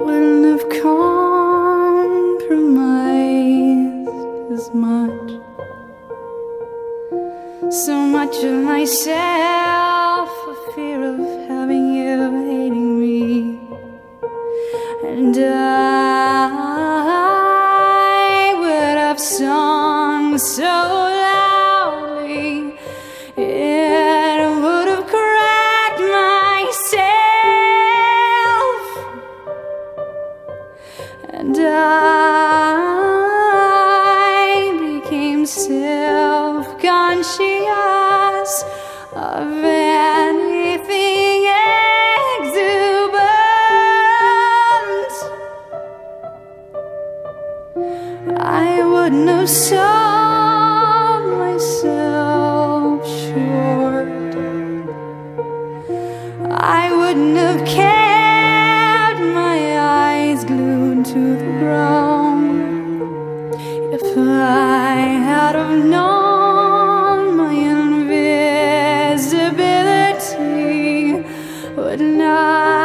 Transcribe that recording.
wouldn't have compromised as much. So much of myself for fear of having you hating me. And I would have sung so loudly, it would have cracked myself. And I became self-conscious of anything exuberant. I wouldn't have sold myself short. I wouldn't have kept my eyes glued to the ground if I had have known my invisibility would not